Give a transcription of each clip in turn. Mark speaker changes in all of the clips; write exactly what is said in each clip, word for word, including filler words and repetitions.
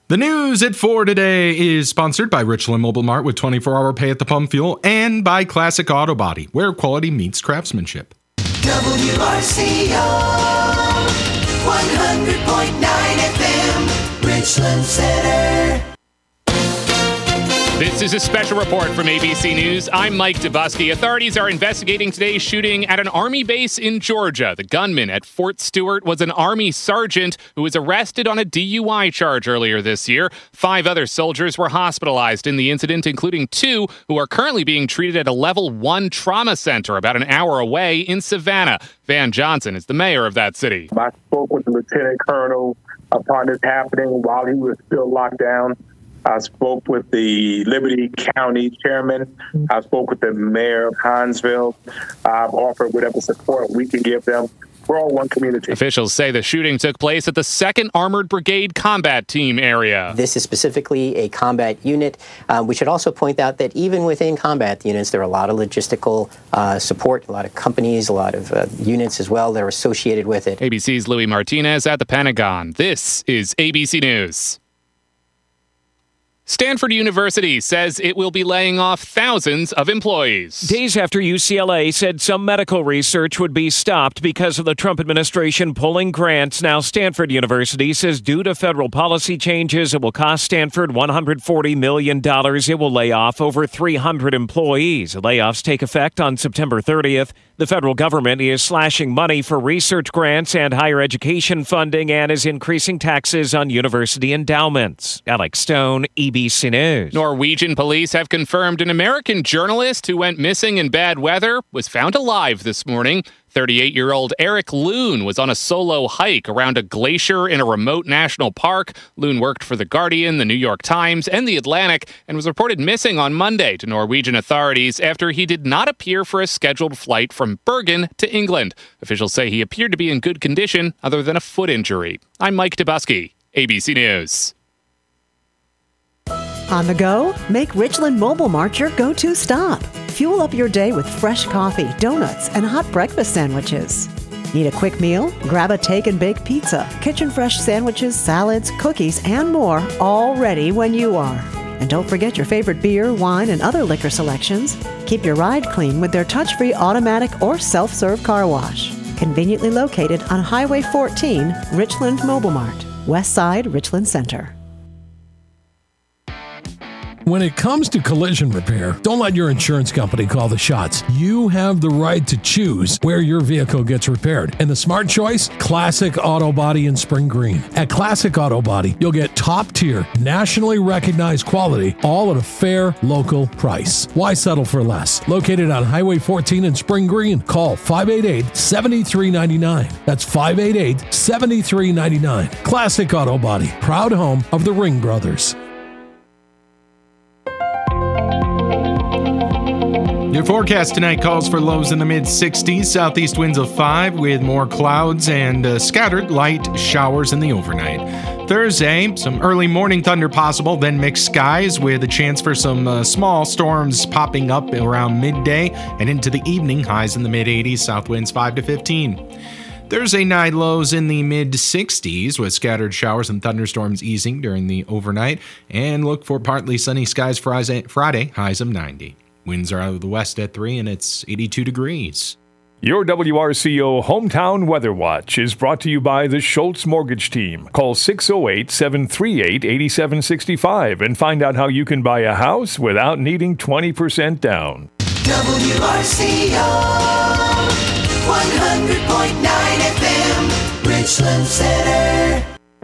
Speaker 1: The news at four today is sponsored by Richland Mobile Mart with twenty-four hour pay at the pump fuel and by Classic Auto Body, where quality meets craftsmanship.
Speaker 2: W R C O one hundred point nine F M, Richland Center.
Speaker 3: This is a special report from A B C News. I'm Mike Dubusky. Authorities are investigating today's shooting at an Army base in Georgia. The gunman at Fort Stewart was an Army sergeant who was arrested on a D U I charge earlier this year. Five other soldiers were hospitalized in the incident, including two who are currently being treated at a level one trauma center about an hour away in Savannah. Van Johnson is the mayor of that city.
Speaker 4: I spoke with the lieutenant colonel upon this happening while he was still locked down. I spoke with the Liberty County chairman. I spoke with the mayor of Hinesville. I've offered whatever support we can give them. We're all one community.
Speaker 3: Officials say the shooting took place at the second Armored Brigade Combat Team area.
Speaker 5: This is specifically a combat unit. Uh, we should also point out that even within combat units, there are a lot of logistical uh, support, a lot of companies, a lot of uh, units as well that are associated with it.
Speaker 3: A B C's Louis Martinez at the Pentagon. This is A B C News. Stanford University says it will be laying off thousands of employees.
Speaker 6: Days after U C L A said some medical research would be stopped because of the Trump administration pulling grants, now Stanford University says due to federal policy changes, it will cost Stanford one hundred forty million dollars. It will lay off over three hundred employees. The layoffs take effect on September thirtieth. The federal government is slashing money for research grants and higher education funding and is increasing taxes on university endowments. Alex Stone, A B C News.
Speaker 3: Norwegian police have confirmed an American journalist who went missing in bad weather was found alive this morning. thirty-eight-year-old Eric Loon was on a solo hike around a glacier in a remote national park. Loon worked for The Guardian, The New York Times, and The Atlantic and was reported missing on Monday to Norwegian authorities after he did not appear for a scheduled flight from Bergen to England. Officials say he appeared to be in good condition other than a foot injury. I'm Mike Dubusky, A B C News.
Speaker 7: On the go? Make Richland Mobile Mart your go-to stop. Fuel up your day with fresh coffee, donuts, and hot breakfast sandwiches. Need a quick meal? Grab a take and bake pizza, kitchen fresh sandwiches, salads, cookies, and more, all ready when you are. And don't forget your favorite beer, wine, and other liquor selections. Keep your ride clean with their touch-free automatic or self-serve car wash. Conveniently located on Highway fourteen, Richland Mobile Mart, West Side, Richland Center.
Speaker 8: When it comes to collision repair, don't let your insurance company call the shots. You have the right to choose where your vehicle gets repaired. And the smart choice? Classic Auto Body in Spring Green. At Classic Auto Body, you'll get top-tier, nationally recognized quality, all at a fair, local price. Why settle for less? Located on Highway fourteen in Spring Green. Call five eight eight, seven three nine nine. That's five eight eight, seven three nine nine. Classic Auto Body, proud home of the Ring Brothers.
Speaker 1: Your forecast tonight calls for lows in the mid-sixties, southeast winds of five with more clouds and uh, scattered light showers in the overnight. Thursday, some early morning thunder possible, then mixed skies with a chance for some uh, small storms popping up around midday and into the evening, highs in the mid-eighties, south winds five to fifteen. Thursday night lows in the mid-sixties with scattered showers and thunderstorms easing during the overnight, and look for partly sunny skies Friday, Friday highs of ninety. Winds are out of the west at three, and it's eighty-two degrees.
Speaker 9: Your W R C O Hometown Weather Watch is brought to you by the Schultz Mortgage Team. Call six oh eight, seven three eight, eight seven six five and find out how you can buy a house without needing twenty percent down.
Speaker 2: W R C O one hundred point nine F M, Richland Center.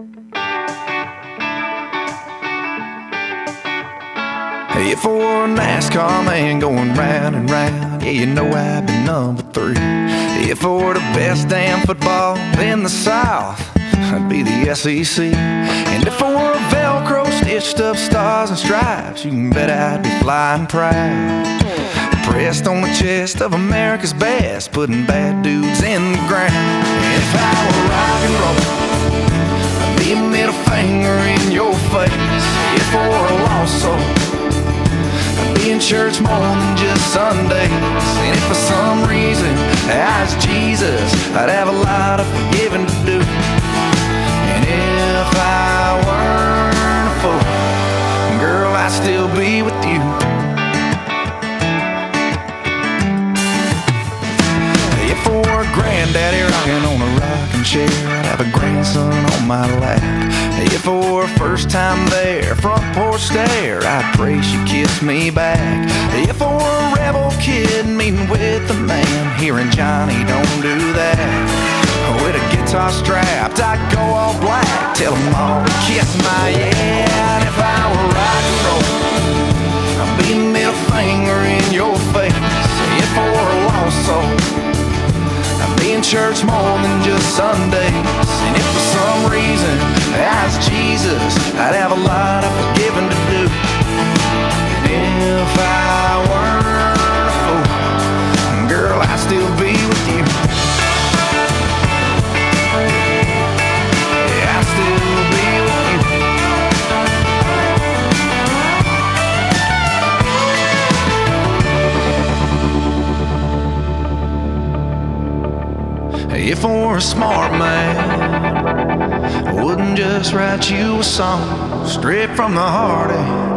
Speaker 10: If I were a NASCAR man going round and round, yeah, you know I'd be number three. If I were the best damn football in the South, I'd be the S E C. And if I were a Velcro stitched up stars and stripes, you can bet I'd be flying proud. Pressed on the chest of America's best, putting bad dudes in the ground. And if I were rock and roll, I'd be a middle finger in your face. If I were a lost soul, I'd be in church more than just Sundays. And if for some reason I was Jesus, I'd have a lot of forgiving to do. And if I weren't a chair, I'd have a grandson on my lap. If I were a first time there, front porch stare, I'd pray she'd kiss me back. If I were a rebel kid meeting with a man, hearing Johnny, don't do that. With a guitar strapped, I'd go all black, tell them all to kiss my yeah. And if I were rock and roll, I'd be a middle finger in your face. If I were a lost soul, I'd be in church more than just Sundays. And if for some reason I was Jesus, I'd have a lot of forgiving to do. And if I weren't a fool, girl, I'd still be with you. If I were a smart man, I wouldn't just write you a song straight from the heart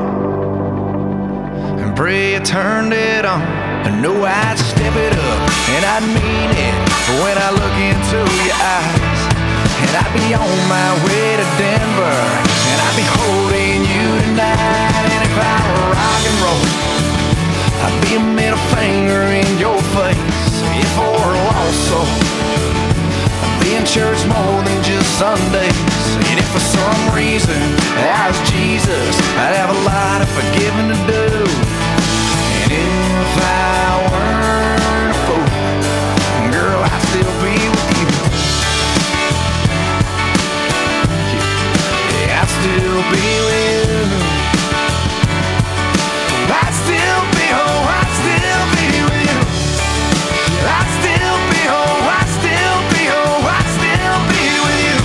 Speaker 10: and pray you turned it on. I know I'd step it up and I'd mean it when I look into your eyes. And I'd be on my way to Denver and I'd be holding you tonight. And if I were rock and roll, I'd be a middle finger in your face. If I were a lost soul, be in church more than just Sundays. And if for some reason I was Jesus, I'd have a lot of forgiving to do. And if I weren't a fool, girl, I'd still be with you. Yeah, I'd still be with you. I'd still be home, I'd still be with you. I'd still be home, I'd still be home, I'd still be with you.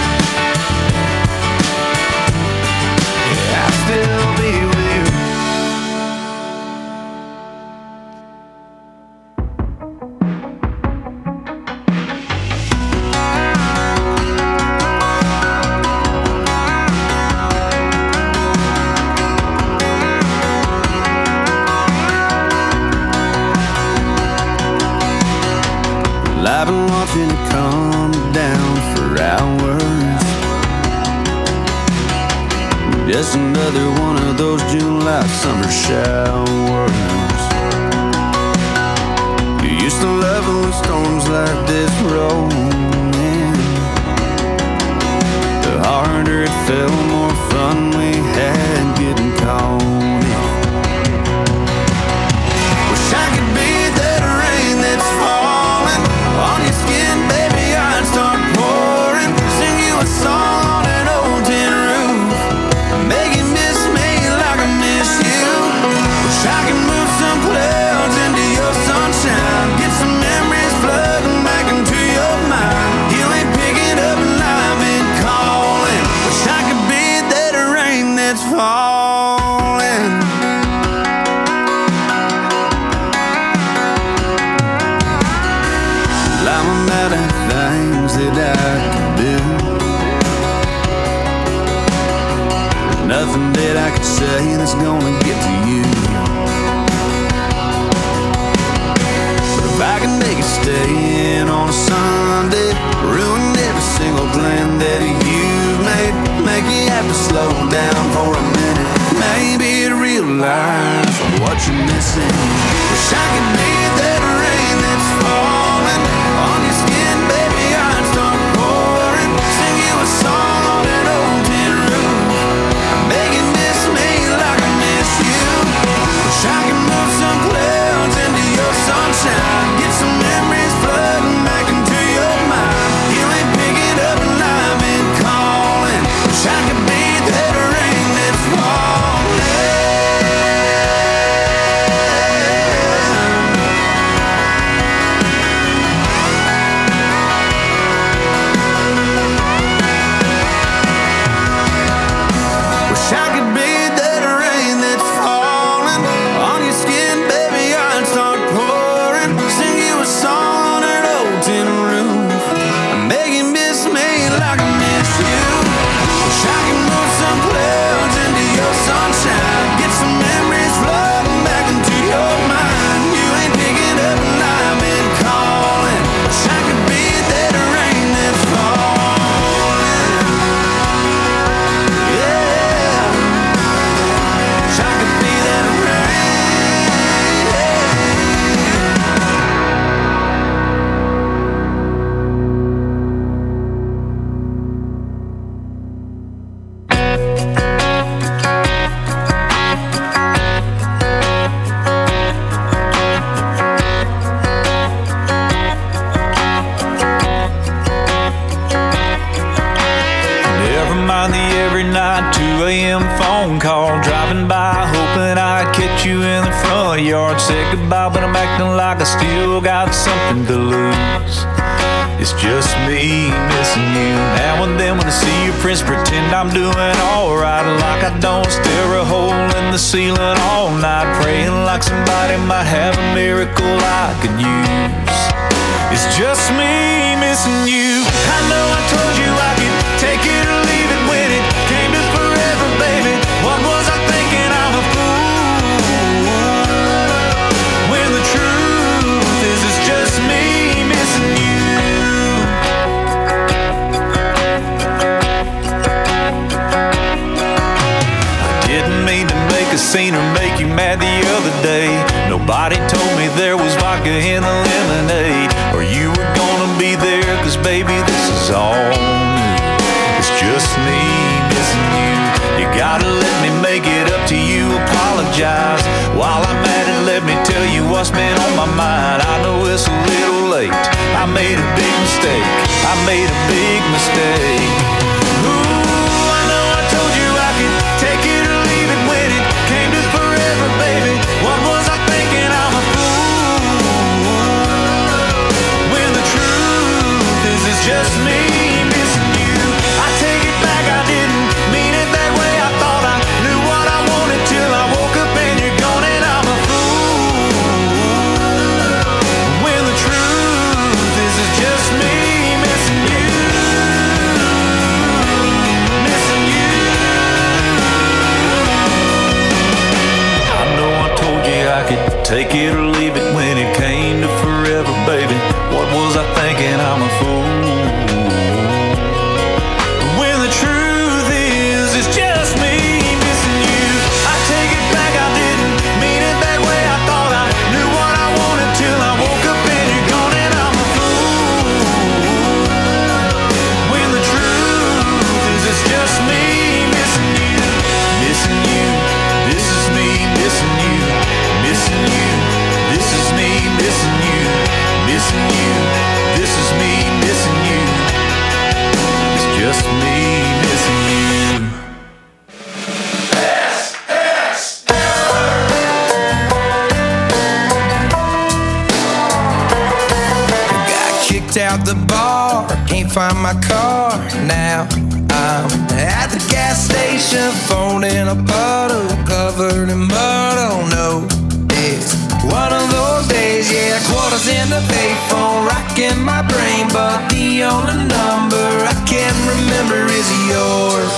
Speaker 10: Yeah, I'd still be with you.
Speaker 11: I've been watching it come down for hours. Just another one of those July summer showers. You used to love it when storms like this rolled in. The harder it fell, the more fun we had getting caught in. Wish I could be that rain that's falling on your skin, baby, I'd start pouring. Sing you a song on an old tin roof, make you miss me like I miss you. Wish I could move some clouds into your sunshine, get some memories flooding back into your mind. You ain't picking up and I've been calling. Wish I could be that rain that's falling. I'm out of things that I could do. There's nothing that I could say that's gonna get to you. But if I can make it stay in on a Sunday, ruin every single plan that you've made, make you have to slow down for a minute, maybe realize what you're missing. Wish I could be that rain that's falling on your skin, baby, I'd start pouring. Sing you a song on an old tin roof, make you miss me like I miss you. Wish I could move some clouds into your sunshine, get some memories flooding back into your mind. You ain't picking up and I've been calling. Wish I could be that rain that's falling. said goodbye, but I'm acting like I still got something to lose. It's just me missing you. Now and then when I see your prints, pretend I'm doing alright, like I don't. Stare a hole in the ceiling all night, praying like somebody might have a miracle I could use. It's just me missing you. I know I told you I could take it or leave it when it came to forever, baby. What was I thinking? I'm a fool. When the truth is, it's just me missing you. Seen her make you mad the other day. Nobody told me there was vodka in the lemonade, or you were gonna be there, cause baby this is all new. It's just me missing you. You gotta let me make it up to you, apologize. While I'm at it, let me tell you what's been on my mind. I know it's a little late, I made a big mistake, I made a big mistake. Ooh, I know I told you I could take it or leave it when it came to forever, baby. What was I thinking? I'm a fool. When the truth is, it's just me missing you. I take it back, I didn't mean it that way. I thought I knew what I wanted till I woke up and you're gone, and I'm a fool. When the truth is, it's just me missing you. Missing you. I could take it or leave it when it came to forever, baby. What was I thinking? I'm a fool. When the truth is, it's just me missing you. I take it back, I didn't mean it that way. I thought I knew what I wanted till I woke up and you're gone, and I'm a fool. When the truth is, it's just me missing you. Missing you. This is me missing you. Missing you, this is me missing you. Missing you, this is me missing you. It's just me missing you. S S
Speaker 10: Got kicked out the bar, can't find my car. Now I'm at the gas station, phone in a puddle, covered in mud. Oh no. One of those days, yeah, quarters in the payphone, rocking my brain, but the only number I can remember is yours.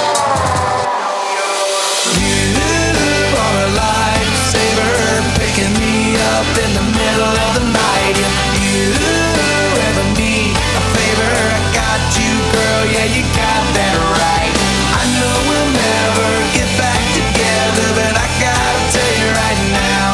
Speaker 10: You are a lifesaver, picking me up in the middle of the night. If you ever need a favor, I got you, girl, yeah, you got that right. I know we'll never get back together, but I gotta tell you right now,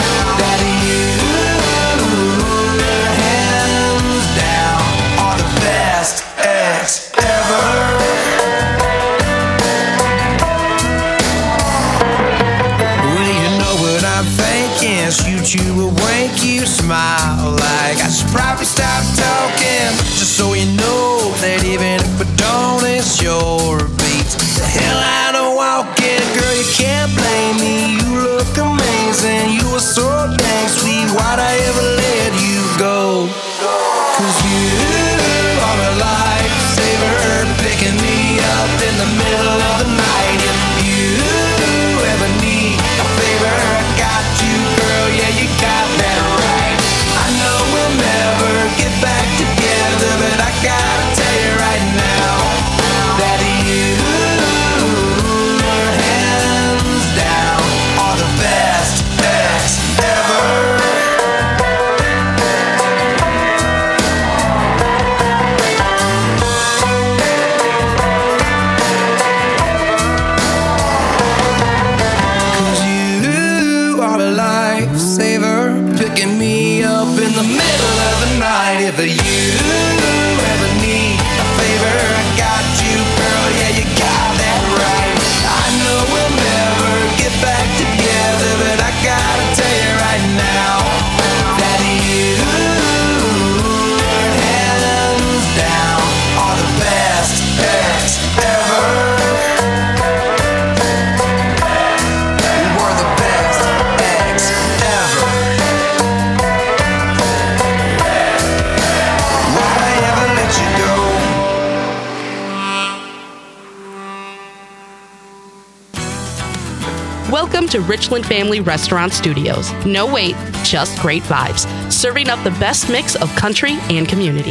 Speaker 10: shoot you a wink, you smile like I should probably stop talking, just so you know that even if I don't, it's your beat. The hell I don't walk in, girl, you can't blame me. You look amazing, you were so dang sweet. Why'd I ever let you go? Cause you are a lifesaver, picking me up in the middle of the night. If you ever need a favor, I got you, girl, yeah, you got that right. I know we'll never get back together, but I gotta tell you right now that you, hands down, are the best ex ever. If you ever need a favor, I got you, girl, yeah, you got that right. I know we'll never get back together, but I gotta tell you right now that you, hands down, are the best ex ever. We were the best ex ever.
Speaker 12: Welcome to Richland Family Restaurant Studios. No wait, just great vibes. Serving up the best mix of country and community.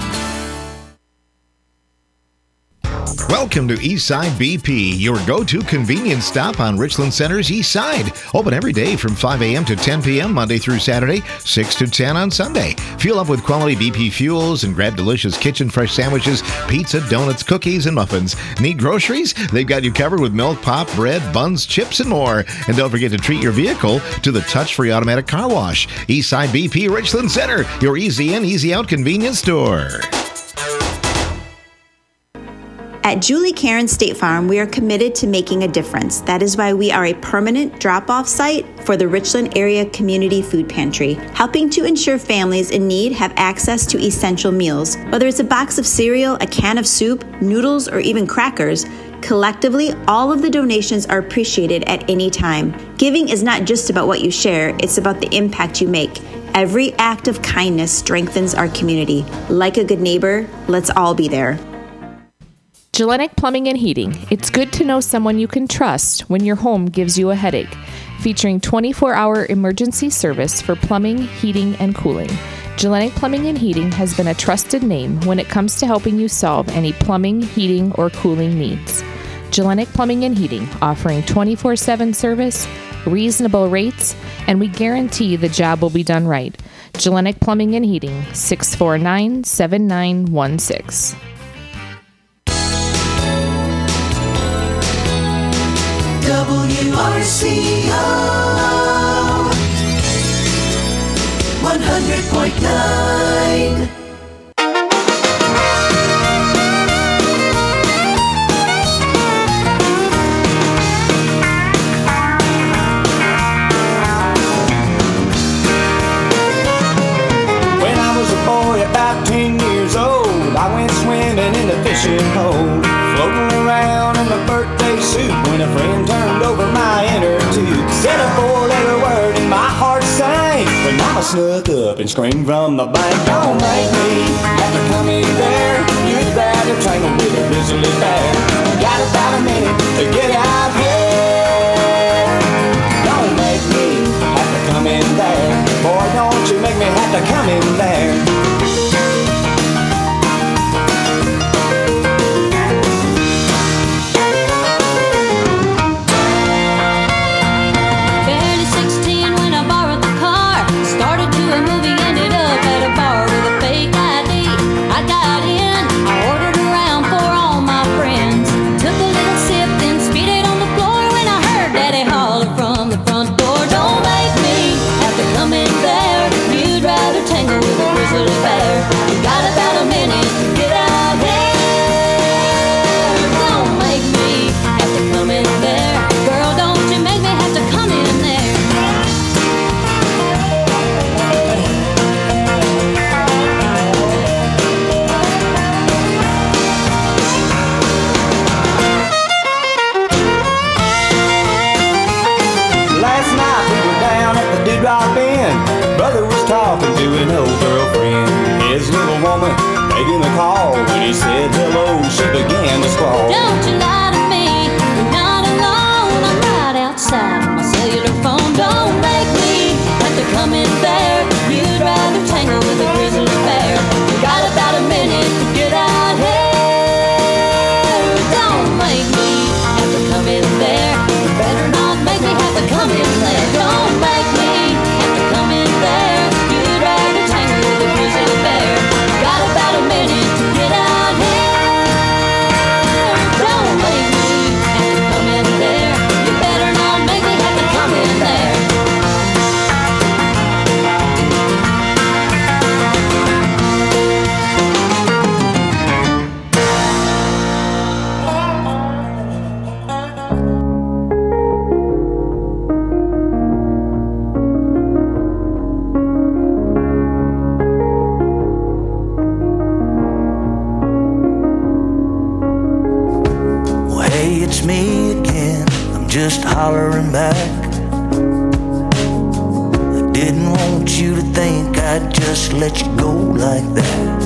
Speaker 13: Welcome to Eastside B P, your go-to convenience stop on Richland Center's East Side. Open every day from five a.m. to ten p.m. Monday through Saturday, six to ten on Sunday. Fuel up with quality B P fuels and grab delicious kitchen fresh sandwiches, pizza, donuts, cookies, and muffins. Need groceries? They've got you covered with milk, pop, bread, buns, chips, and more. And don't forget to treat your vehicle to the touch-free automatic car wash. Eastside B P Richland Center, your easy in, easy out convenience store.
Speaker 14: At Julie Karen State Farm, we are committed to making a difference. That is why we are a permanent drop-off site for the Richland Area Community Food Pantry, helping to ensure families in need have access to essential meals. Whether it's a box of cereal, a can of soup, noodles, or even crackers, collectively, all of the donations are appreciated at any time. Giving is not just about what you share, it's about the impact you make. Every act of kindness strengthens our community. Like a good neighbor, let's all be there.
Speaker 15: Gellenic Plumbing and Heating. It's good to know someone you can trust when your home gives you a headache. Featuring twenty-four hour emergency service for plumbing, heating, and cooling. Gellenic Plumbing and Heating has been a trusted name when it comes to helping you solve any plumbing, heating, or cooling needs. Gellenic Plumbing and Heating, offering twenty-four seven service, reasonable rates, and we guarantee the job will be done right. Gellenic Plumbing and Heating, six four nine, seven nine one six.
Speaker 2: W R C O one hundred point nine.
Speaker 11: When I was a boy about ten years old, I went swimming in the fishing hole, floating around in my birthday suit when a friend turned over my inner tube. Said a four-letter word and my heart sank when Mama snuck up and screamed from the bank. Don't make me have to come in there. You'd rather tangle with a grizzly bear. Got about a minute to get out here. Don't make me have to come in there. Boy, don't you make me have to come in there. Talking to an old girlfriend, his little woman taking a call. When he said hello, she began to squall.
Speaker 16: Don't you lie to me, you're not alone. I'm right outside on my cellular phone. Don't make me have to come in there. You'd rather tangle with a grizzly bear. You got about a minute to get out here. Don't make me have to come in there. You better not make me have to come in there. Don't make me have to come in there.
Speaker 10: Just hollering back. I didn't want you to think I'd just let you go like that.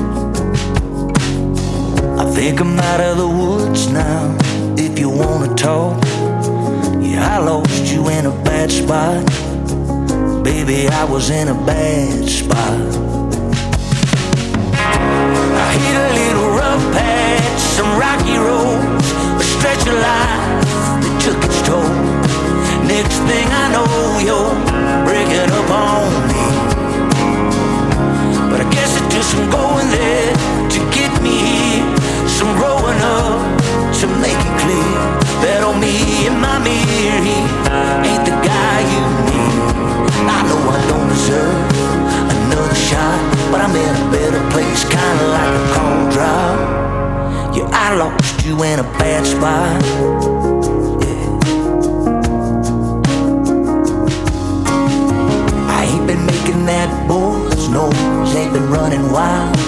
Speaker 10: I think I'm out of the woods now. If you wanna talk, you
Speaker 11: Yeah, I lost you in a bad spot. Baby, I was in a bad spot. I hit a little rough patch, some rocky roads, a stretch of life that took its toll. Next thing I know, you're breaking up on me. But I guess it took some going there to get me here, some growing up to make it clear that on me and my mirror, he ain't the guy you need. I know I don't deserve another shot, but I'm in a better place, kinda like a cold drop. Yeah, I lost you in a bad spot. Yeah. I ain't been making that boy's nose, ain't been running wild.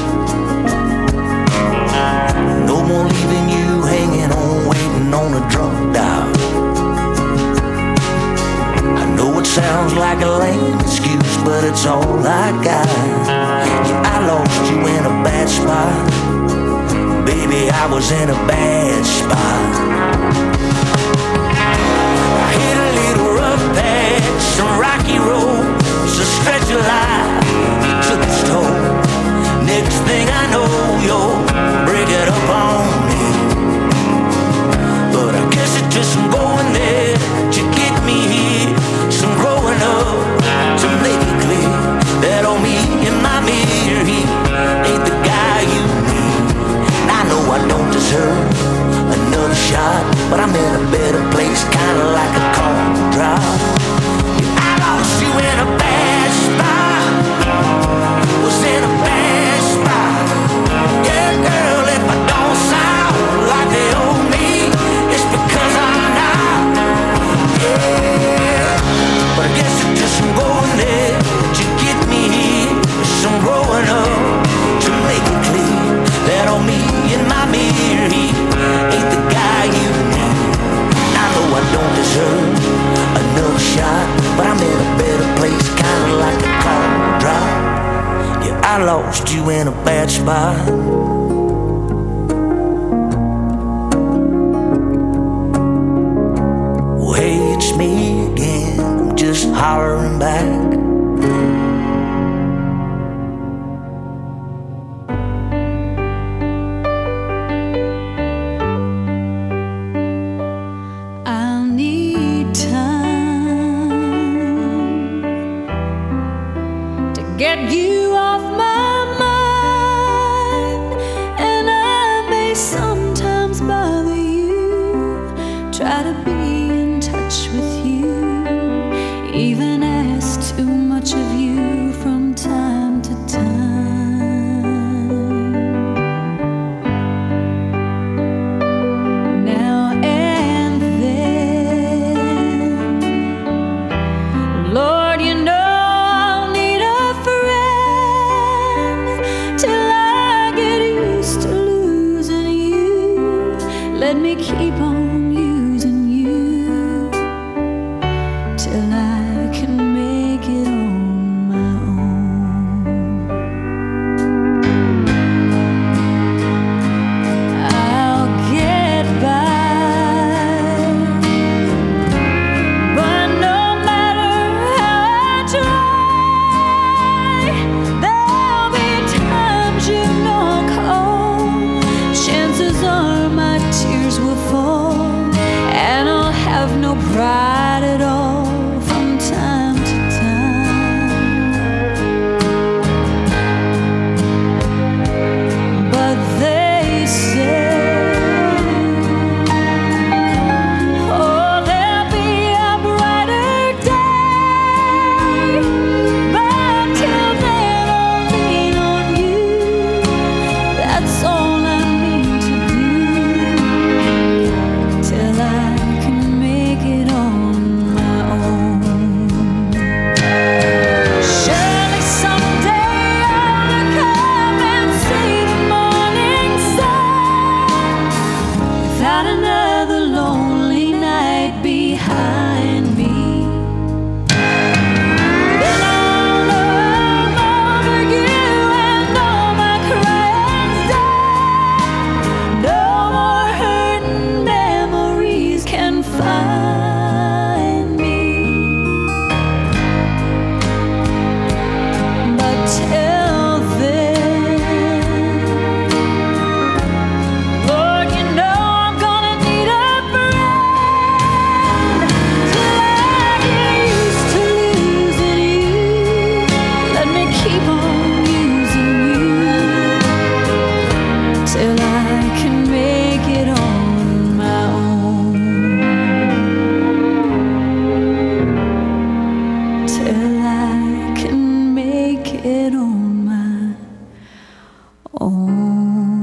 Speaker 11: No more leaving you hanging on, waiting on a drunk dial. I know it sounds like a lame excuse, but it's all I got. Yeah, I lost you in a bad spot. Baby, I was in a bad spot. I hit a little rough patch, some rocky roads, a stretch of life, it took its toll. Next thing I know, you're breaking up on me. But I guess it took some going there to get me here, some growing up to make it clear that on me and my mirror, he ain't the guy you need. And I know I don't deserve another shot, but I'm in a better place, kinda like a cold drop. Yeah, I lost you in a bad spot, was in a bad spot. Yeah, girl, if I don't sound like they owe me, it's because I'm not. Yeah, but I guess it's just some going there to get me here, some growing up to make it clear that on me and my mirror, he ain't the guy you need. I know I don't deserve another shot, but I'm in a better place, kinda like a cold drop. Yeah, I lost you in a bad spot. Well, hey, it's me again, I'm just hollering back.
Speaker 16: I'll need time to get you off my mind, and I may sometimes bother you, try to be in touch with you, even ask too much of you from time to time. Now and then, Lord, you know I'll need a friend till I get used to losing you. Let me keep on using you till I can make it on my own. I'll get by, but no matter how I try, there'll be times you knock home. Chances are my tears will fall on.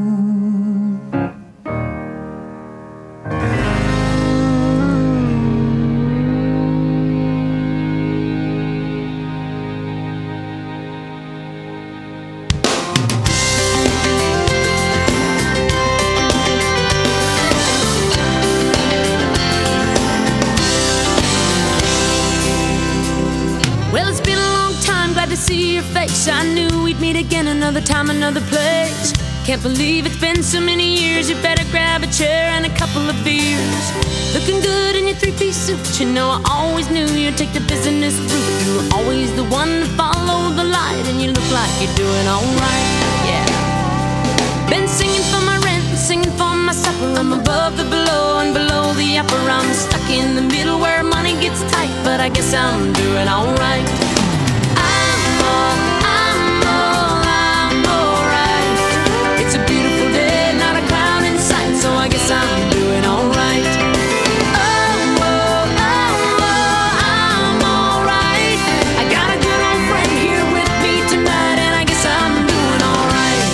Speaker 17: Well, it's been a long time, glad to see your face. I knew we'd meet again another time, another place. Can't believe it's been so many years. You better grab a chair and a couple of beers. Looking good in your three-piece suit. You know I always knew you'd take the business route. You were always the one to follow the light, and you look like you're doing alright, yeah. Been singing for my rent and singing for my supper. I'm above the below and below the upper. I'm stuck in the middle where money gets tight, but I guess I'm doing alright. I'm all, I'm all, I'm alright. It's a beautiful day, not a cloud in sight, so I guess I'm doing alright. Oh, oh, oh, oh, I'm alright. I got a good old friend here with me tonight, and I guess I'm doing alright.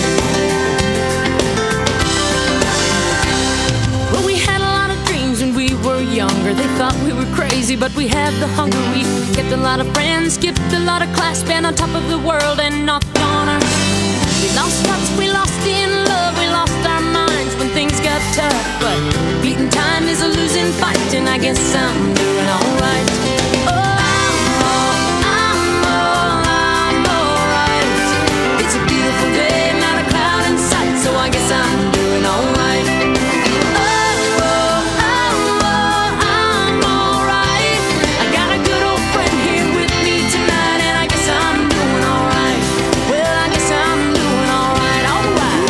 Speaker 17: Well, we had a lot of dreams when we were younger. They thought we were crazy, but we had the hunger. We kept a lot of friends, skipped a lot of class, been on top of the world and knocked on our. We lost touch, we lost in love, we lost our minds when things got tough. But beating time is a losing fight, and I guess I'm doing alright. Oh, I'm all, I'm all, I'm alright. It's a beautiful day, not a cloud in sight, so I guess I'm doing alright. Oh, oh, oh, oh, I'm alright. I got a good old friend here with me tonight, and I guess I'm doing alright. Well, I guess I'm doing alright, alright.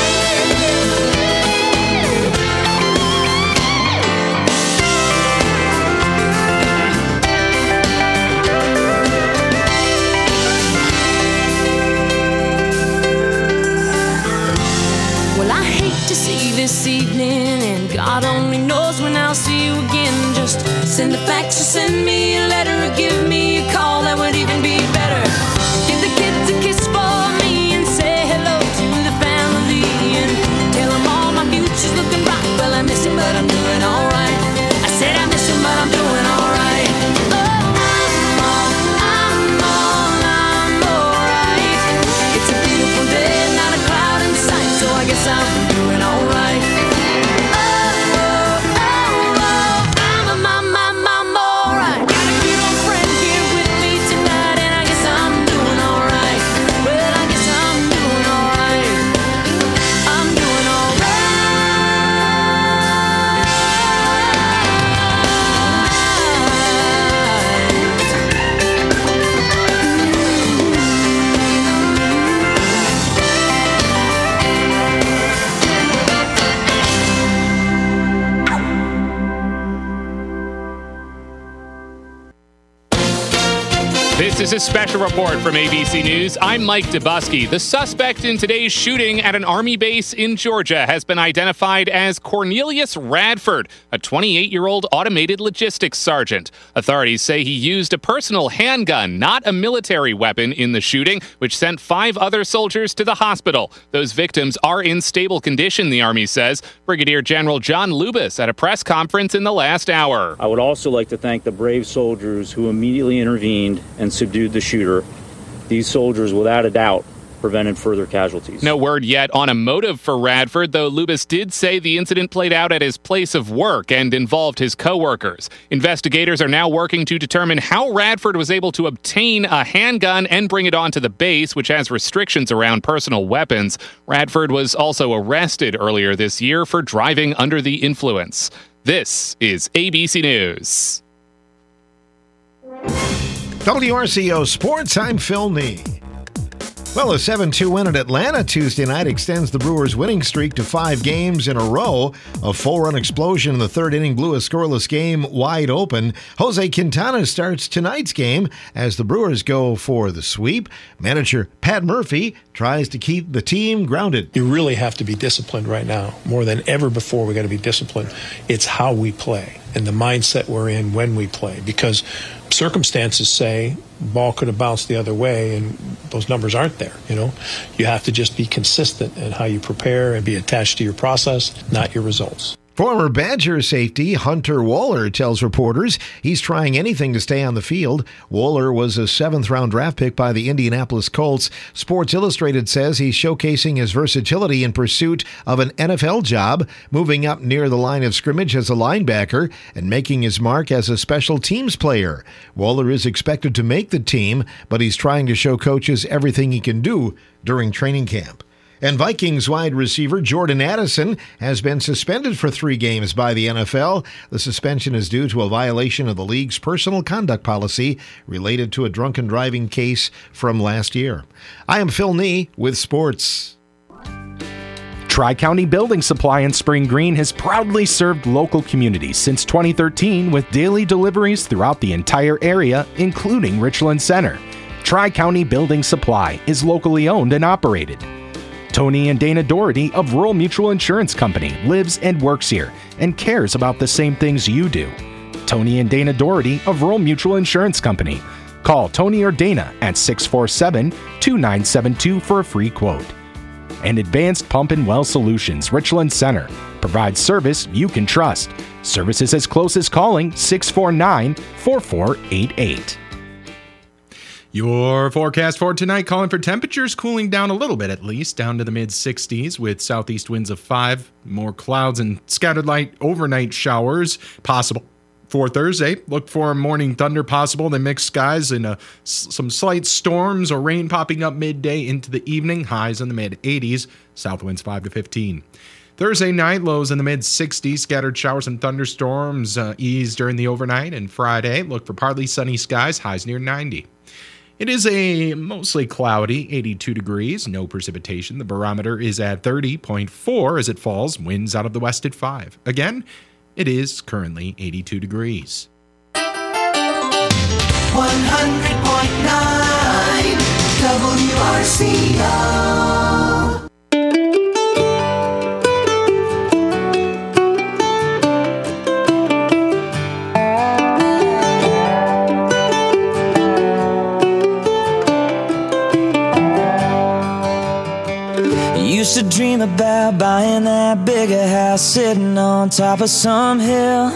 Speaker 17: Well, I hate to see this evening, and God only knows when I'll see you again. Just send a fax or send me a letter or give me a call, that would even be better. Give the kids a kiss for me and say hello to the family, and tell them all my future's looking bright. Well, I miss him, but I'm doing alright. I said I miss him, but I'm doing alright. Oh, I'm all, I'm all, I'm alright. It's a beautiful day, not a cloud in sight, so I guess I'm doing alright. Oh, oh, oh, oh, I'm, I'm, I'm, I'm alright. Got a good old friend here with me tonight, and I guess I'm doing alright. Well, I guess I'm doing alright. I'm doing
Speaker 3: This is a special report from A B C News. I'm Mike Dubusky. The suspect in today's shooting at an Army base in Georgia has been identified as Cornelius Radford, a twenty-eight-year-old automated logistics sergeant. Authorities say he used a personal handgun, not a military weapon, in the shooting, which sent five other soldiers to the hospital. Those victims are in stable condition, the Army says. Brigadier General John Lubas at a press conference in the last hour.
Speaker 18: I would also like to thank the brave soldiers who immediately intervened and subdued the shooter. These soldiers, without a doubt, prevented further casualties.
Speaker 3: No word yet on a motive for Radford, though Lubas did say the incident played out at his place of work and involved his coworkers. Investigators are now working to determine how Radford was able to obtain a handgun and bring it onto the base, which has restrictions around personal weapons. Radford was also arrested earlier this year for driving under the influence. This is A B C News.
Speaker 13: W R C O Sports, I'm Phil Nee. Well, a seven two win at Atlanta Tuesday night extends the Brewers' winning streak to five games in a row. A full-run explosion in the third inning blew a scoreless game wide open. Jose Quintana starts tonight's game as the Brewers go for the sweep. Manager Pat Murphy tries to keep the team grounded.
Speaker 19: You really have to be disciplined right now. More than ever before, we got to be disciplined. It's how we play and the mindset we're in when we play, because circumstances say ball could have bounced the other way, and those numbers aren't there. You know, you have to just be consistent in how you prepare and be attached to your process, not your results.
Speaker 13: Former Badger safety Hunter Wohler tells reporters he's trying anything to stay on the field. Wohler was a seventh-round draft pick by the Indianapolis Colts. Sports Illustrated says he's showcasing his versatility in pursuit of an N F L job, moving up near the line of scrimmage as a linebacker and making his mark as a special teams player. Wohler is expected to make the team, but he's trying to show coaches everything he can do during training camp. And Vikings wide receiver Jordan Addison has been suspended for three games by the N F L. The suspension is due to a violation of the league's personal conduct policy related to a drunken driving case from last year. I am Phil Nee with sports.
Speaker 1: Tri-County Building Supply in Spring Green has proudly served local communities since twenty thirteen with daily deliveries throughout the entire area, including Richland Center. Tri-County Building Supply is locally owned and operated. Tony and Dana Doherty of Rural Mutual Insurance Company lives and works here and cares about the same things you do. Tony and Dana Doherty of Rural Mutual Insurance Company. Call Tony or Dana at six four seven, two nine seven two for a free quote. And Advanced Pump and Well Solutions, Richland Center, provides service you can trust. Services as close as calling six four nine, four four eight eight. Your forecast for tonight, calling for temperatures cooling down a little bit at least, down to the mid sixties with southeast winds of five, more clouds and scattered light overnight showers possible. For Thursday, look for morning thunder possible, then mixed skies and uh, s- some slight storms or rain popping up midday into the evening, highs in the mid eighties, south winds five to fifteen. Thursday night, lows in the mid sixties, scattered showers and thunderstorms uh, ease during the overnight, and Friday, look for partly sunny skies, highs near ninety. It is a mostly cloudy, eighty-two degrees, no precipitation. The barometer is at thirty point four as it falls, winds out of the west at five. Again, it is currently eighty-two degrees.
Speaker 2: one hundred point nine W R C O.
Speaker 11: Used to dream about buying that bigger house, sitting on top of some hill,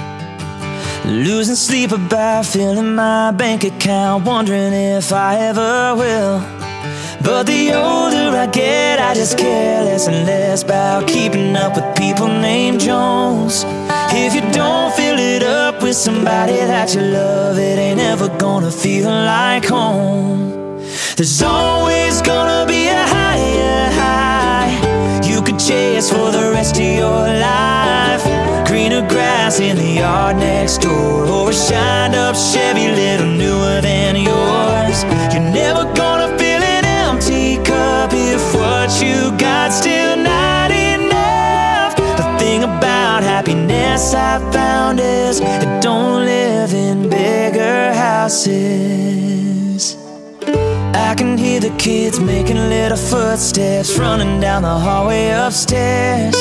Speaker 11: losing sleep about filling my bank account, wondering if I ever will. But the older I get, I just care less and less about keeping up with people named Jones. If you don't fill it up with somebody that you love, it ain't ever gonna feel like home. There's always gonna be a higher high you could chase for the rest of your life. Greener grass in the yard next door, or a shined up Chevy little newer than yours. You're never gonna fill an empty cup if what you got still not enough. The thing about happiness I found is it don't live in bigger houses. I can hear the kids making little footsteps running down the hallway upstairs.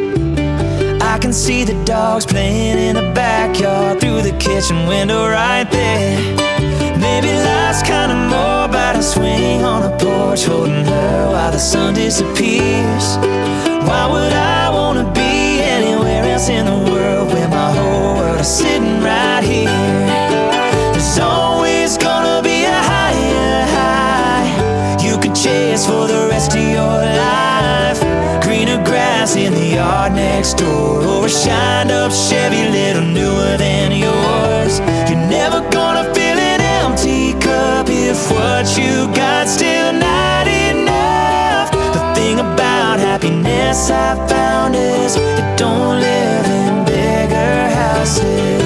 Speaker 11: I can see the dogs playing in the backyard through the kitchen window right there. Maybe life's kinda more about a swing on a porch, holding her while the sun disappears. Why would I wanna be anywhere else in the world where my whole world is sitting right here? There's always gonna be a higher high you could chase for the rest of your life. Greener grass in the yard next door, or a shined up Chevy little newer than yours. You're never gonna fill an empty cup if what you got still not enough. The thing about happiness I found is it don't live in bigger houses.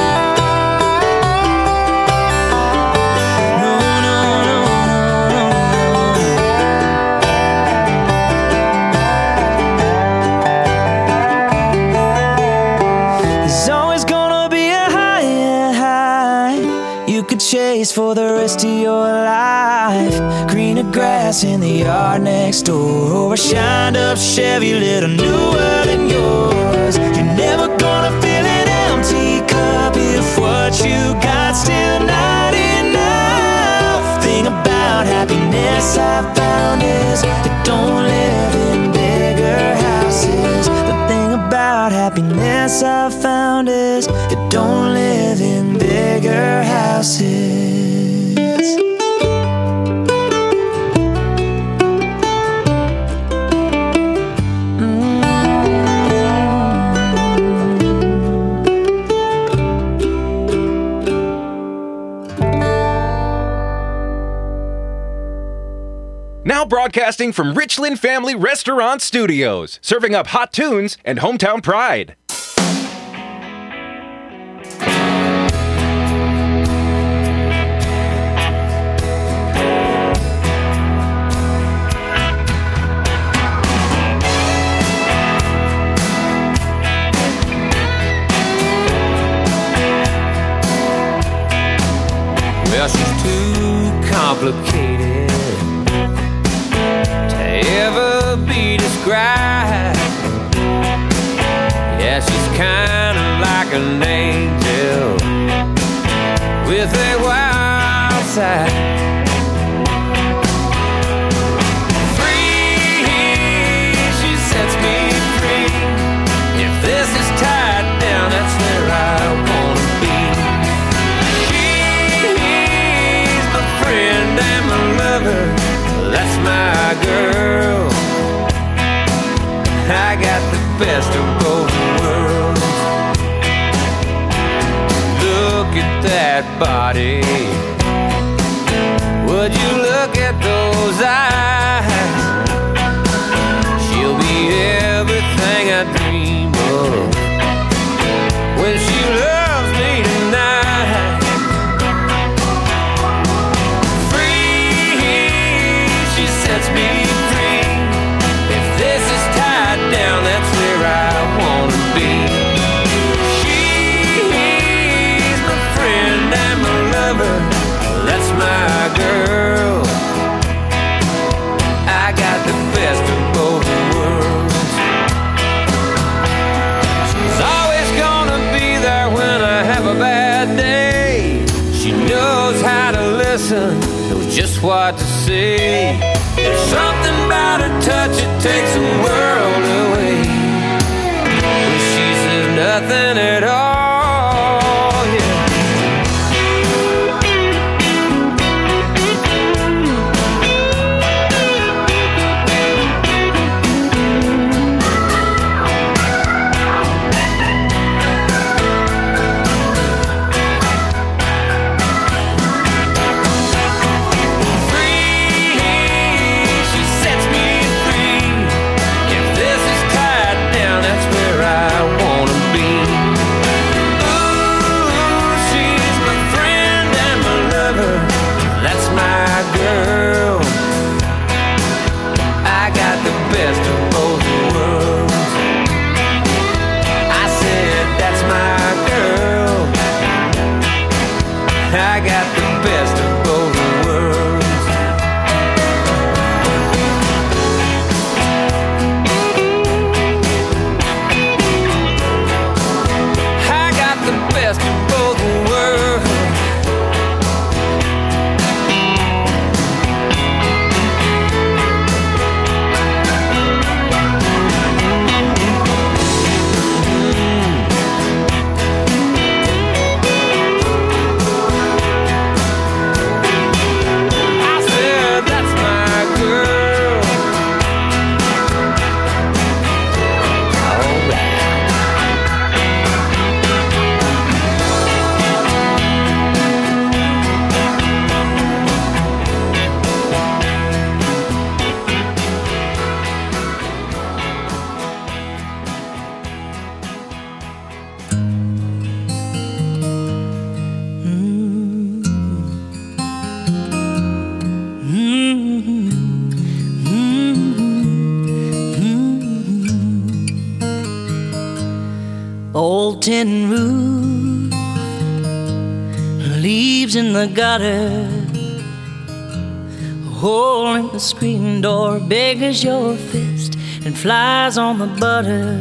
Speaker 11: Chase for the rest of your life. Greener grass in the yard next door, or a shined up Chevy little newer than yours. You're never gonna fill an empty cup if what you got still not enough. happiness I found is they don't live in bigger houses. The thing about happiness I found is they don't live in bigger houses.
Speaker 20: Now broadcasting from Richland Family Restaurant Studios, serving up hot tunes and hometown pride.
Speaker 21: Well, she's too complicated ever be described. Yeah, she's kind of like an angel with a wild side. Free, she sets me free. If this is tied down, that's where I wanna be. She's my friend and my lover, that's my girl. I got the best of both worlds. Look at that body. Would you look at those eyes? She'll be everything I dream of when she loves me tonight. Sets me free. If this is tied down, that's where I wanna be. She's my friend and my lover, that's my girl. I got the best of both worlds. She's always gonna be there when I have a bad day. She knows how to listen, knows just what to say. There's something about her touch, it takes the world away. When she says nothing at all, yeah. Best of both worlds. I said that's my girl. I got the best of both worlds. I got the best of both worlds.
Speaker 22: Old tin roof, leaves in the gutter, hole in the screen door big as your fist, and flies on the butter.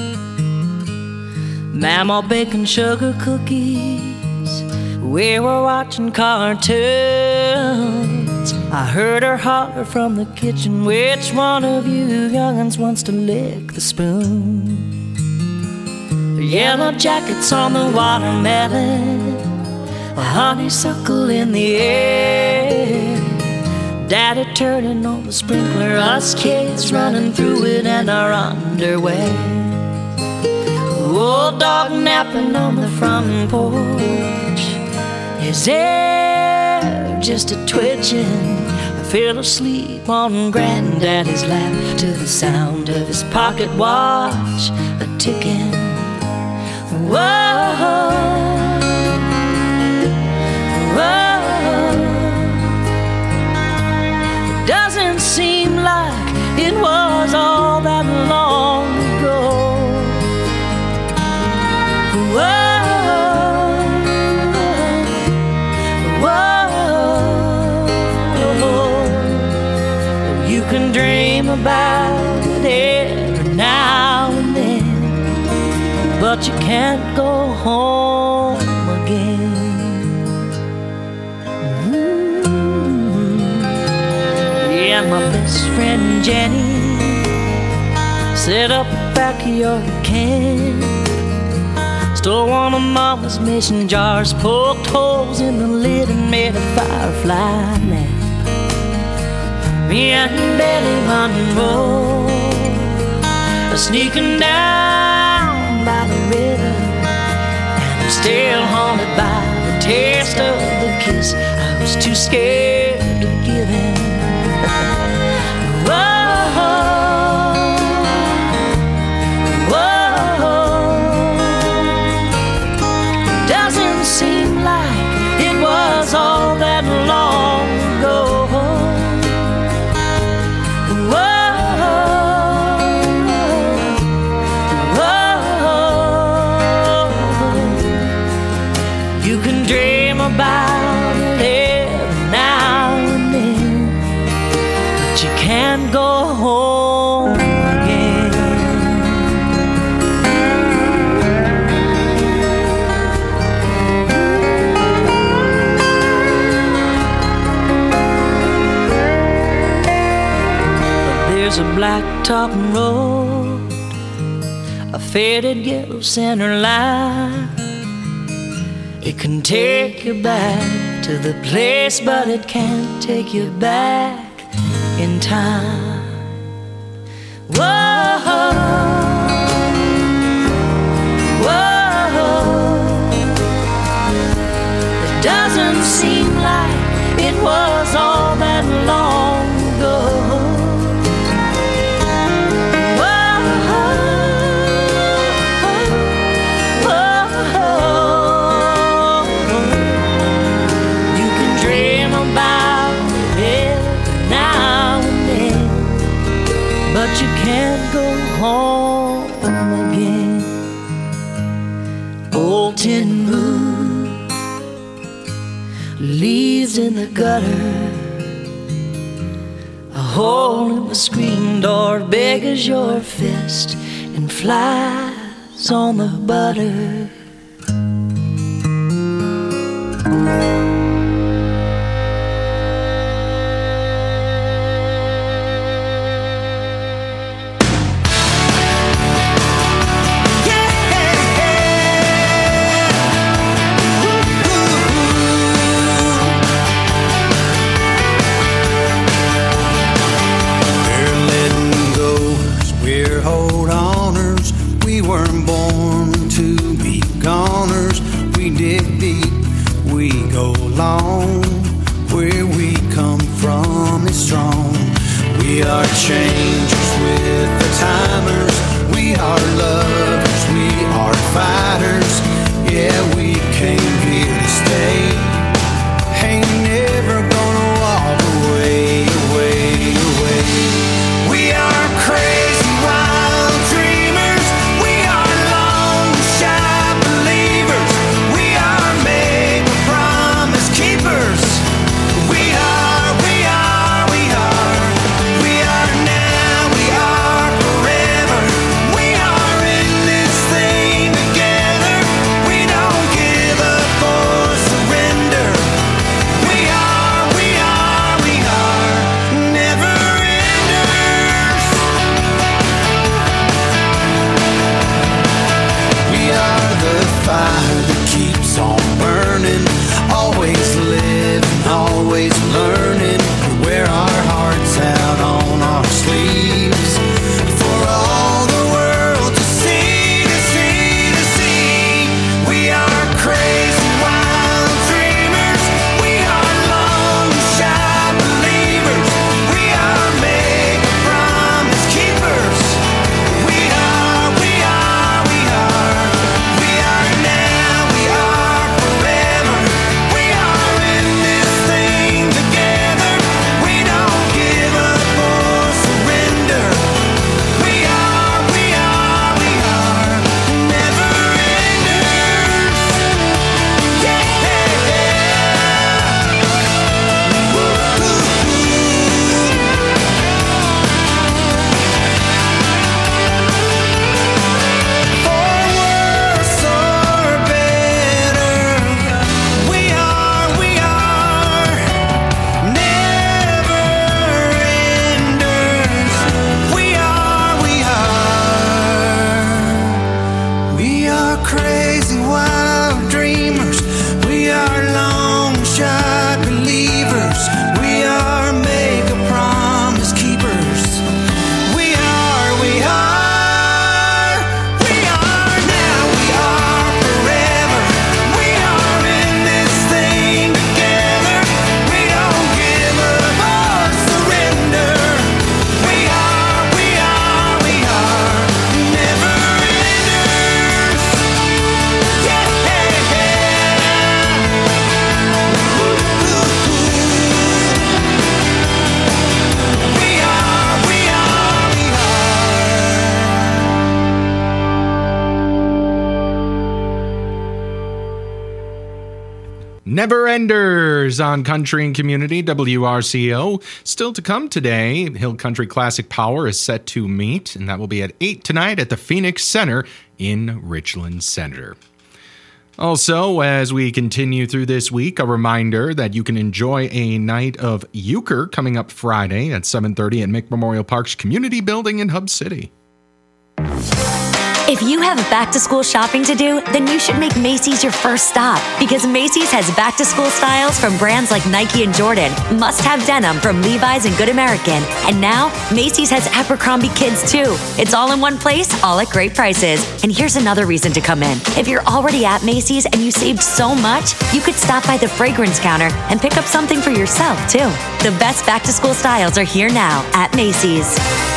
Speaker 22: Mama baking sugar cookies, we were watching cartoons. minutes, I heard her holler from the kitchen, which one of you young'uns wants to lick the spoon? The yellow jackets on the watermelon, a honeysuckle in the air. Daddy turning on the sprinkler, us kids running through it in our underwear. Old dog napping on the front porch, his hair just a twitching. I fell asleep on Granddaddy's lap to the sound of his pocket watch a ticking. Whoa, whoa. It doesn't seem like it was all that long ago. Whoa, whoa. You can dream about it every now and then, but you can't go home again. Mm-hmm. Yeah, my best friend Jenny set up a backyard camp, stole one of Mama's mason jars, poked holes in the lid and made a firefly lamp. Me and Betty Monroe are sneaking down by the river, and I'm still haunted by the taste of the kiss I was too scared to give him. Whoa, whoa. Doesn't seem like it was all that long ago. About it now and then, but you can't go home again. But there's a blacktop road, a faded yellow center line. It can take you back to the place, but it can't take you back in time. Whoa, whoa. It doesn't seem like it was all that long ago. But you can't go home again. Old tin roof, leaves in the gutter, a hole in the screen door big as your fist, and flies on the butter.
Speaker 2: We are, we are, we are, we are now.
Speaker 1: Never Enders on Country and Community, W R C O. Still to come today, Hill Country Classic Power is set to meet, and that will be at eight tonight at the Phoenix Center in Richland Center. Also, as we continue through this week, a reminder that you can enjoy a night of euchre coming up Friday at seven thirty at Mick Memorial Park's Community Building in Hub City.
Speaker 4: If you have back-to-school shopping to do, then you should make Macy's your first stop, because Macy's has back-to-school styles from brands like Nike and Jordan, must-have denim from Levi's and Good American, and now Macy's has Abercrombie Kids too. It's all in one place, all at great prices. And here's another reason to come in. If you're already at Macy's and you saved so much, you could stop by the fragrance counter and pick up something for yourself too. The best back-to-school styles are here now at Macy's.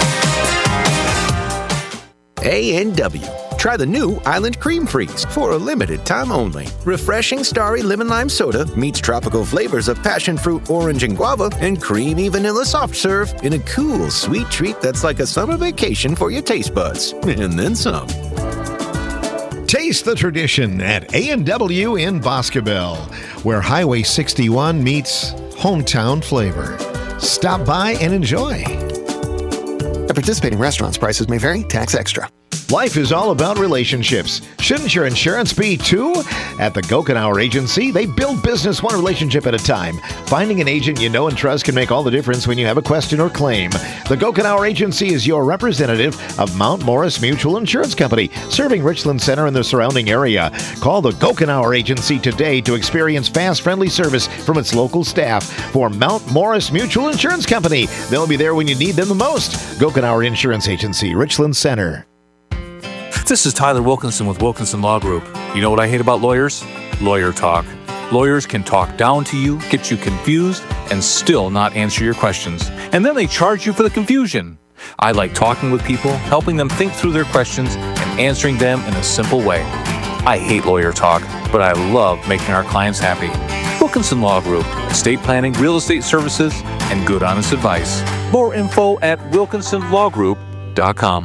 Speaker 5: A and W. Try the new Island Cream Freeze for a limited time only. Refreshing starry lemon lime soda meets tropical flavors of passion fruit, orange, and guava, and creamy vanilla soft serve in a cool, sweet treat that's like a summer vacation for your taste buds. And then some.
Speaker 13: Taste the tradition at A and W in Boscobel, where Highway sixty-one meets hometown flavor. Stop by and enjoy.
Speaker 23: At participating restaurants, prices may vary. Tax extra.
Speaker 13: Life is all about relationships. Shouldn't your insurance be too? At the Gokenauer Agency, they build business one relationship at a time. Finding an agent you know and trust can make all the difference when you have a question or claim. The Gokenauer Agency is your representative of Mount Morris Mutual Insurance Company, serving Richland Center and the surrounding area. Call the Gokenauer Agency today to experience fast, friendly service from its local staff. For Mount Morris Mutual Insurance Company, they'll be there when you need them the most. Gokenauer Insurance Agency, Richland Center.
Speaker 24: This is Tyler Wilkinson with Wilkinson Law Group. You know what I hate about lawyers? Lawyer talk. Lawyers can talk down to you, get you confused, and still not answer your questions. And then they charge you for the confusion. I like talking with people, helping them think through their questions, and answering them in a simple way. I hate lawyer talk, but I love making our clients happy. Wilkinson Law Group, estate planning, real estate services, and good honest advice. More info at wilkinson law group dot com.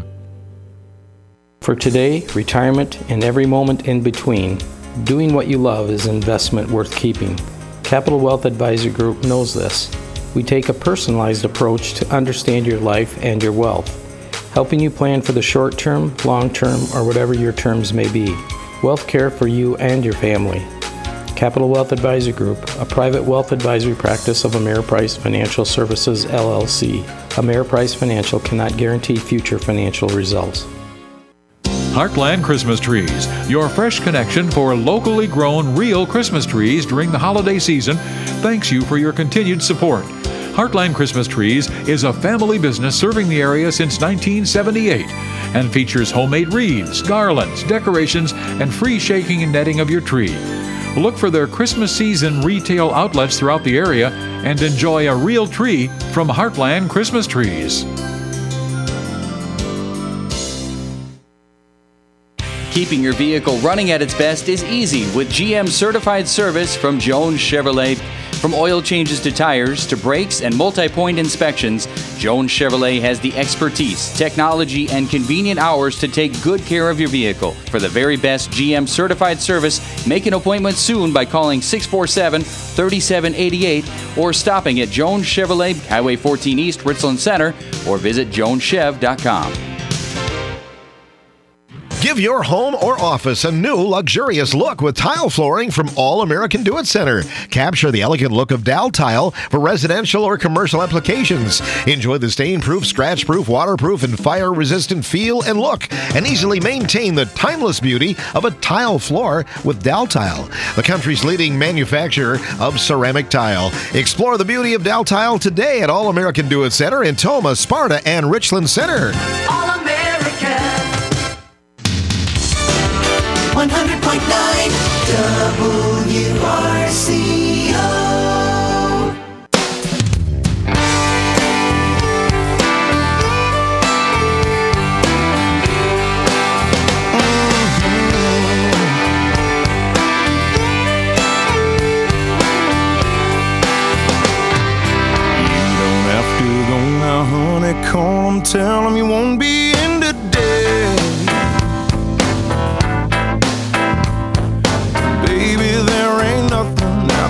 Speaker 25: For today, retirement, and every moment in between, doing what you love is an investment worth keeping. Capital Wealth Advisory Group knows this. We take a personalized approach to understand your life and your wealth, helping you plan for the short term, long term, or whatever your terms may be. Wealth care for you and your family. Capital Wealth Advisory Group, a private wealth advisory practice of Ameriprise Financial Services, L L C. Ameriprise Financial cannot guarantee future financial results.
Speaker 26: Heartland Christmas Trees, your fresh connection for locally grown real Christmas trees during the holiday season, thanks you for your continued support. Heartland Christmas Trees is a family business serving the area since nineteen seventy-eight and features homemade wreaths, garlands, decorations, and free shaking and netting of your tree. Look for their Christmas season retail outlets throughout the area and enjoy a real tree from Heartland Christmas Trees.
Speaker 27: Keeping your vehicle running at its best is easy with G M certified service from Jones Chevrolet. From oil changes to tires to brakes and multi-point inspections, Jones Chevrolet has the expertise, technology, and convenient hours to take good care of your vehicle. For the very best G M certified service, make an appointment soon by calling six four seven, three seven eight eight or stopping at Jones Chevrolet, Highway fourteen East, Richland Center, or visit jones chev dot com.
Speaker 13: Give your home or office a new luxurious look with tile flooring from All American Do It Center. Capture the elegant look of Dow tile for residential or commercial applications. Enjoy the stain-proof, scratch-proof, waterproof, and fire-resistant feel and look, and easily maintain the timeless beauty of a tile floor with Dow tile, the country's leading manufacturer of ceramic tile. Explore the beauty of Dow tile today at All American Do It Center in Toma, Sparta, and Richland Center.
Speaker 2: All American. one hundred point nine W R C O.
Speaker 11: You don't have to go now, honey, call 'em, tell 'em you won't be in today. Baby, there ain't nothing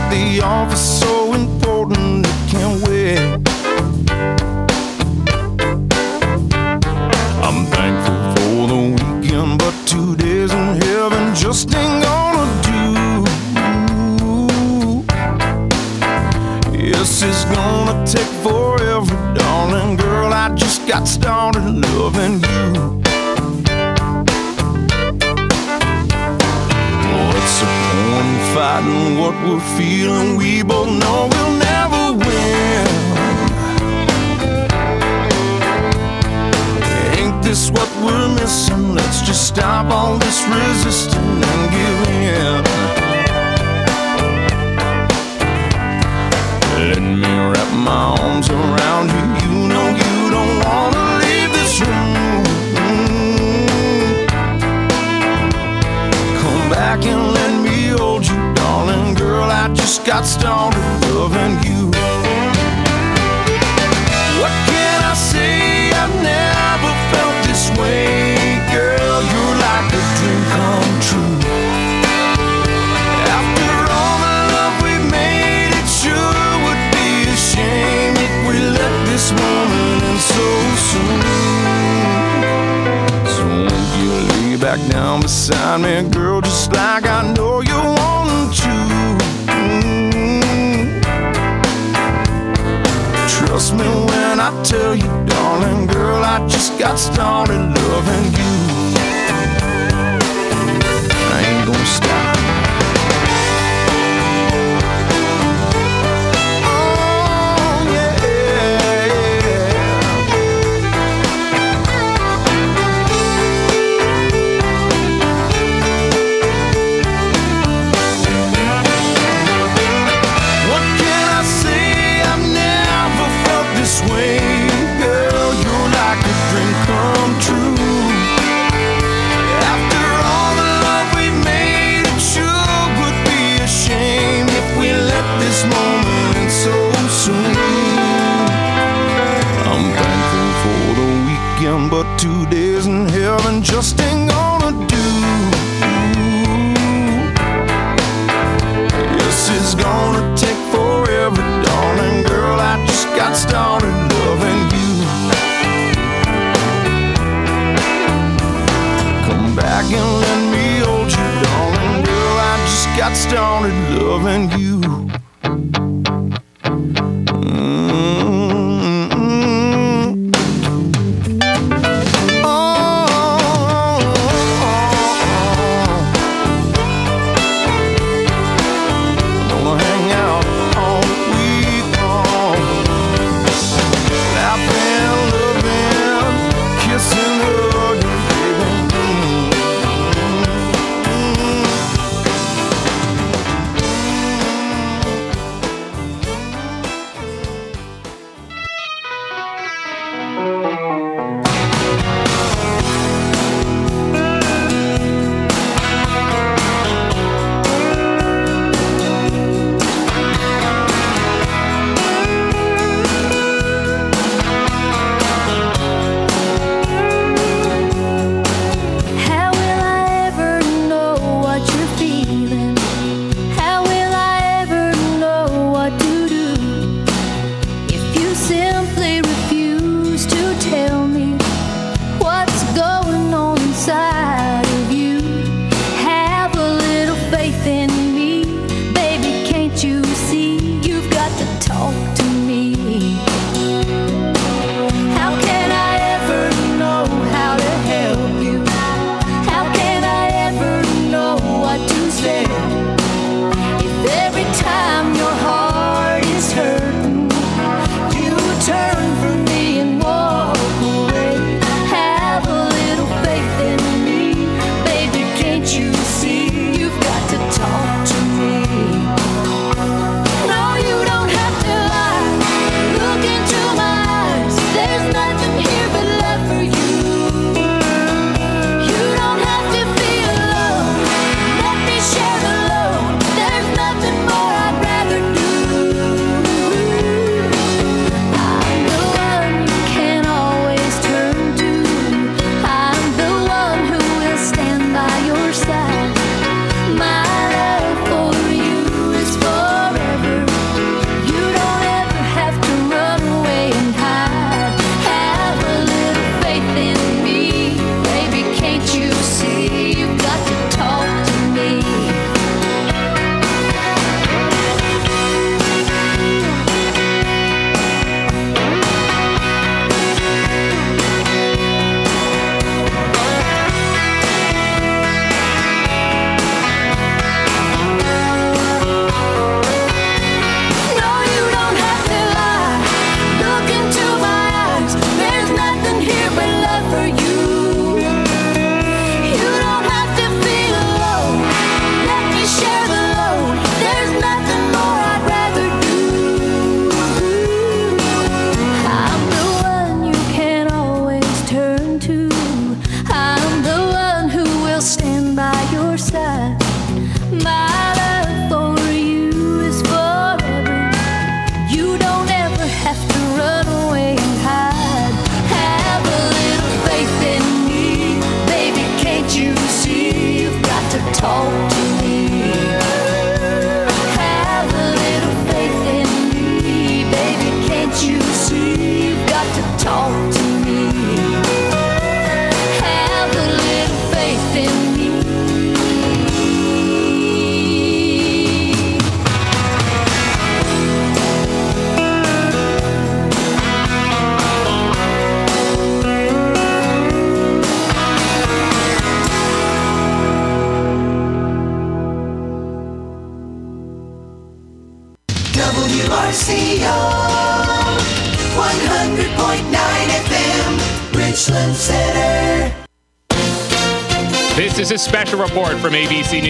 Speaker 10: got started loving you. What's the point in fighting what we're feeling? We both know we'll never win. Ain't this what we're missing? Let's just stop all this resisting and give in. Let me wrap my arms around you. You know you don't wanna leave this room. Come back and let me hold you, darling girl. I just got started loving you. What can I say? I've never felt this way, girl. You're like a dream come true. After all the love we've made, it sure would be a shame if we let this moment end so soon. So won't you lay back down beside me, girl, just like I know you want to. Mm. Trust me when I tell you, darling girl, I just got started loving you. I ain't gonna stop. But two days in heaven just ain't gonna do. Yes, it's gonna take forever, darling girl. I just got started loving you. Come back and let me hold you, darling girl. I just got started loving you.
Speaker 17: Turn from me and walk away. Have a little faith in me.
Speaker 3: This is a special report from A B C News.